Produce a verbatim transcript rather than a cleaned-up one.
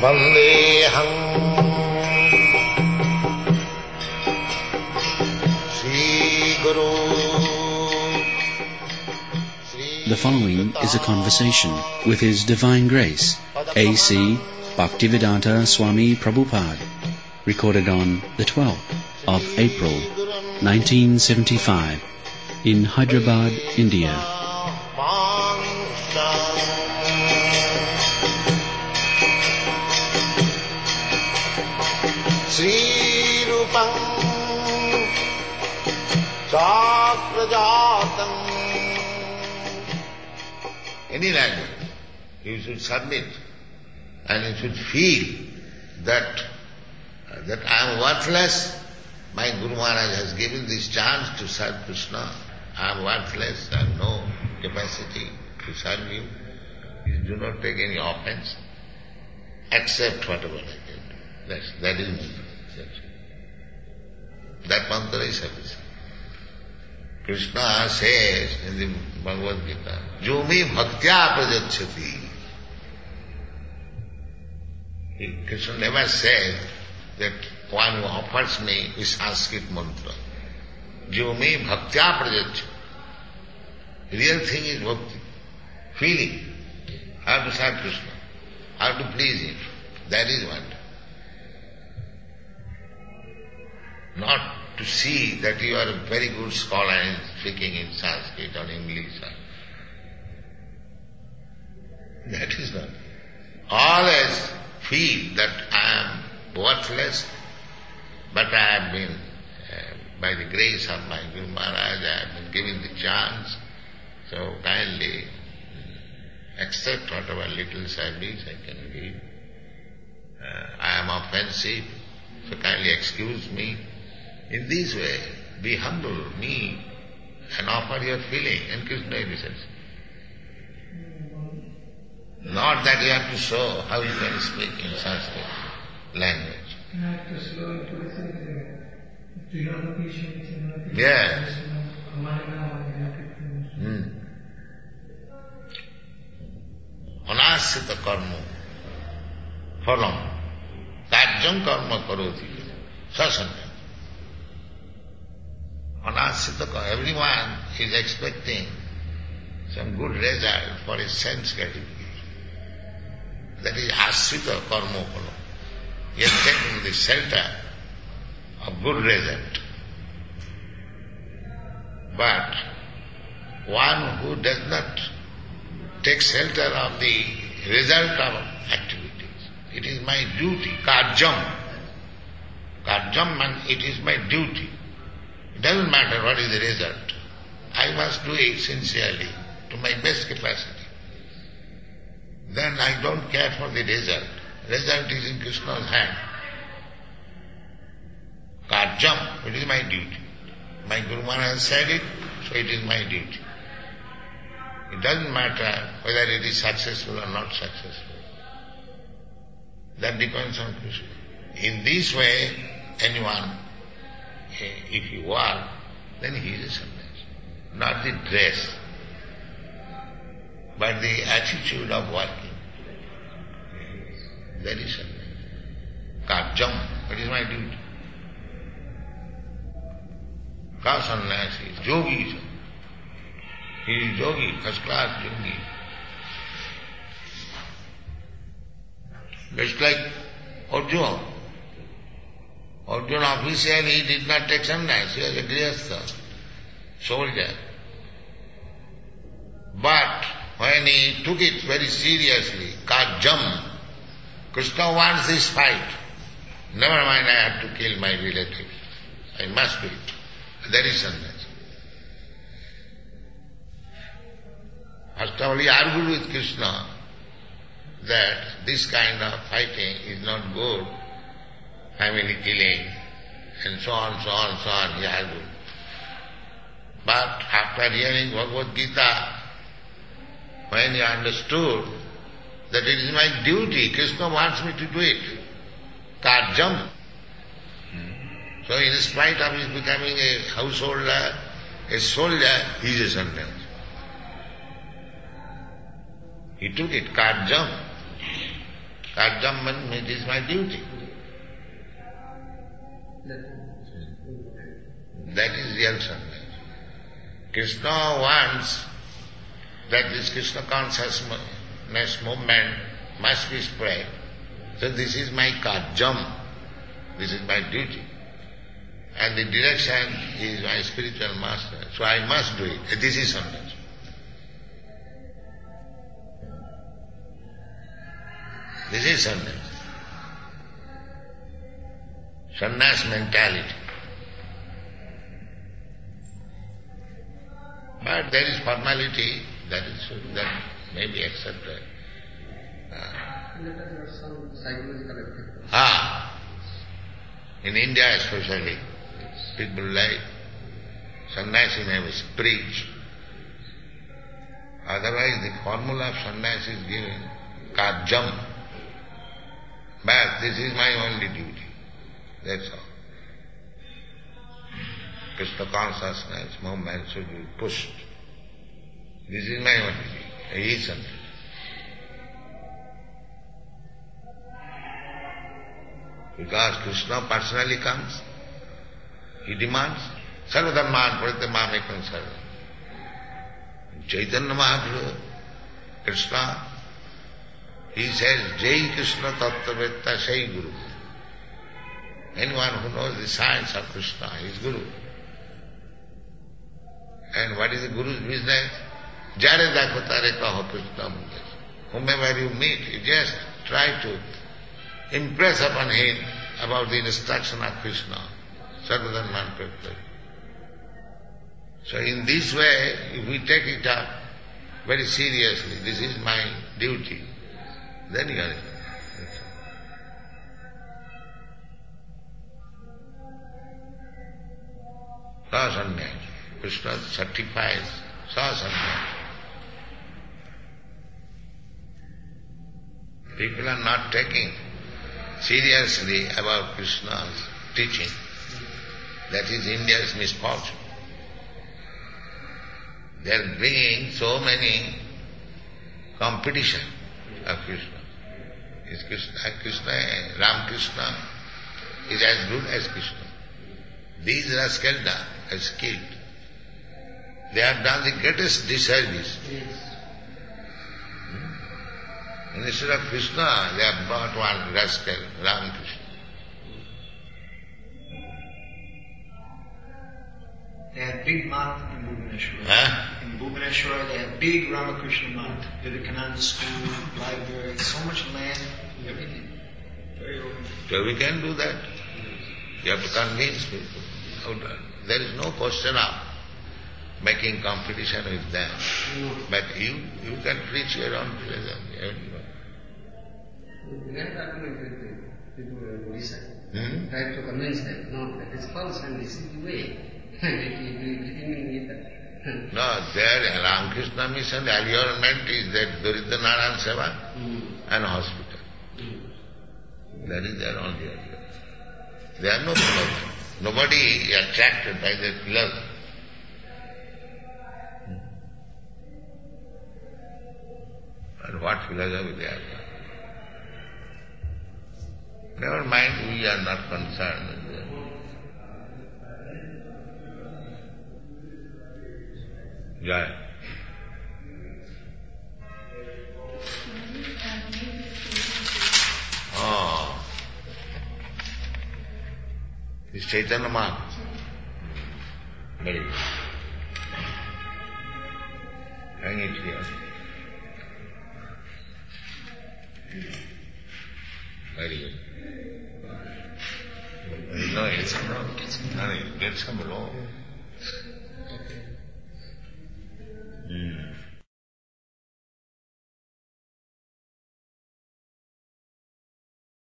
Vandeham Sri Guru. The following is a conversation with His Divine Grace, A C Bhaktivedanta Swami Prabhupada, recorded on the twelfth of April, nineteen seventy-five, in Hyderabad, India. Sri Rupam Chakrajatam. Any language, you should submit and you should feel that, uh, that I am worthless. My Guru Maharaj has given this chance to serve Krishna. I am worthless, I have no capacity to serve you. Please do not take any offense. Accept whatever I can do. That's, that is me. That mantra is sufficient. Krishna says in the Bhagavad Gita, Jumi bhaktya prajachyati. Krishna never said that one who offers me is Sanskrit mantra. Jumi bhaktya prajachyati. Real thing is bhakti. Feeling. How to serve Krishna. How to please Him. That is what. Not to see that you are a very good scholar in speaking in Sanskrit or English. That is not. Always feel that I am worthless, but I have been, uh, by the grace of my Guru Maharaj, I have been given the chance. So kindly accept whatever little service I can give. Uh, I am offensive, so kindly excuse me. In this way, be humble, me, and offer your feeling, and Krishna will listen. Not that you have to show how you can speak in Sanskrit language. Not to slow into the Do you know the patient? Yes. Hmm. Anasita karma phalam kajyam karma karoti sasanya. Anasita karma. Everyone is expecting some good result for his sense gratification. That is asrita karma phalam. He has taken the shelter of good result. But one who does not take shelter of the result of activities, it is my duty, karjam. Karjam means it is my duty. It doesn't matter what is the result. I must do it sincerely, to my best capacity. Then I don't care for the result. Result is in Krishna's hand. Karjam, it is my duty. My Guru Maharaj said it, so it is my duty. It doesn't matter whether it is successful or not successful. That depends on Krishna. In this way, anyone, if he work, then he is a sannyasi. Not the dress, but the attitude of working. That is sannyasi. Karjam, it is my duty. Ka sannyasi, yogi. He is yogi, first class yogi. Just like Arjuna. Arjuna officially he did not take sannyas, he was a grihastha, soldier. But when he took it very seriously, Kajam, Krishna wants this fight. Never mind, I have to kill my relative. I must do it. That is sannyas. First of all, he argued with Krishna that this kind of fighting is not good, family killing, and so on, so on, so on, he argued. But after hearing Bhagavad Gita, when he understood that it is my duty, Krishna wants me to do it, Karjam. So in spite of his becoming a householder, a soldier, he is a sannyasi. He took it, Karjam. Karjam means it is my duty. That is real sannyas. Krishna wants that this Krishna consciousness movement must be spread. So this is my karjam, this is my duty. And the direction is my spiritual master. So I must do it. This is sannyas. This is sannyas. Sannyas mentality. But there is formality that is that may be accepted. Uh, there are some psychological effects. ah, in India especially, people like sannyasi may preach. Otherwise, the formula of sannyasi is given karjam. But this is my only duty. That's all. Krishna consciousness movement should be pushed. This is my only duty. He is sannyasi. Because Krishna personally comes, he demands, Sarvadharman Paritamamekam Sarvam. Chaitanya Mahaprabhu, Krishna, he says, Jai Krishna Tattvavedta Sai Guru. Anyone who knows the science of Krishna is Guru. And what is the Guru's business? Jare dakho tare kaho Krishna Mundar. Whomever you meet, you just try to impress upon him about the instruction of Krishna. Sarvadharman Paritamamekam. So in this way, if we take it up very seriously, this is my duty, then you are in. Sasanyas. Krishna certifies Sasanyas. People are not taking seriously about Krishna's teaching. That is India's misfortune. They are bringing so many competition of Krishna. Is Krishna, Krishna, Ram Krishna is as good as Krishna. These rascals have killed. They have done the greatest disservice. Hmm? Instead of Krishna, they have brought one rascal, Ram Krishna. They have big math in Bhubaneswar. Huh? In Bhubaneswar, they have big Ramakrishna math, Vivekananda school, library, so much land, everything. Very open. So we can do that. You have to convince people. There is no question of making competition with them. No. But you you can preach your own religion. We have argument with people in Odisha. Hmm? Try to convince them, no, that is false and this is the way. No, their Ramakrishna mission allurement is that Daridra Narayan Seva mm. and hospital. Mm. That is their only allurement. They are no philosophy. Nobody is attracted by their philosophy. And what philosophy they are? Never mind, we are not concerned with them. Jai. Oh. This Chaitanya Mahaprabhu. Very good. Hang it here. Very good. No, it's some wrong. Get some rope.